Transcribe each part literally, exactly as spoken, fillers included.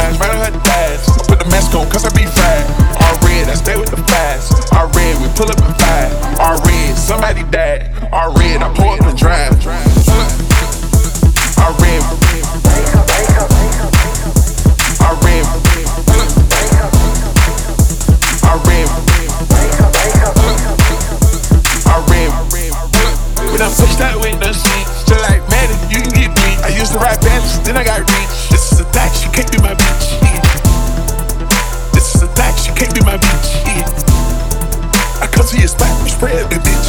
dimes right on her dash. I put the mask on cause I be fat. All red, I stay with the fast. All red, we pull up and five. All red, somebody died. All red, I pull up and drive. All red, all red, all red, all red. We done pushed that with no sheets. Just like Madden, you can get beat. I used to ride balance, then I got reach. This is a tax, you can't be my bitch. Yeah. This is a tax, you can't be my bitch. Yeah. I come to your spot, you spread the bitch.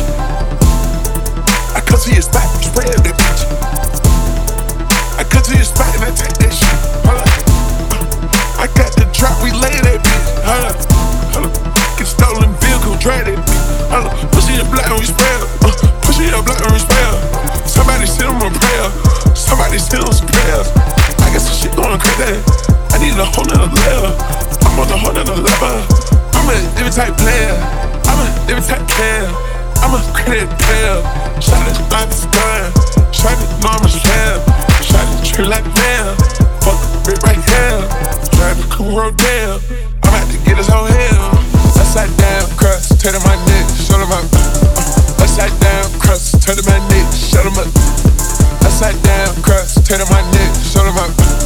I come to your spot, you spread the bitch. I come to your spot and I take that shit. Hold up. I got the drop, we lay that bitch. Hold up. Hold up. Get stolen vehicle, drag that bitch. Hold up. Push in your block and we spell. Uh, push in your block and we spell. Somebody send them a prayer. Somebody send them some prayers. I got some shit going crazy. I need a whole nother level. I'm on a whole nother level. I'm a different type player. I'm a different type player. I'm a credit player. Shot it like it's done. Shot it normal slam. Shot it true like man. Fuck the bitch right here. Drive the cool road down. I'm about to get his whole hell. Upside down, crust, turn to my neck, show them up. Uh, upside down, crust, turn to my neck, shut them up. Upside down, crust, turn to my neck, show them up.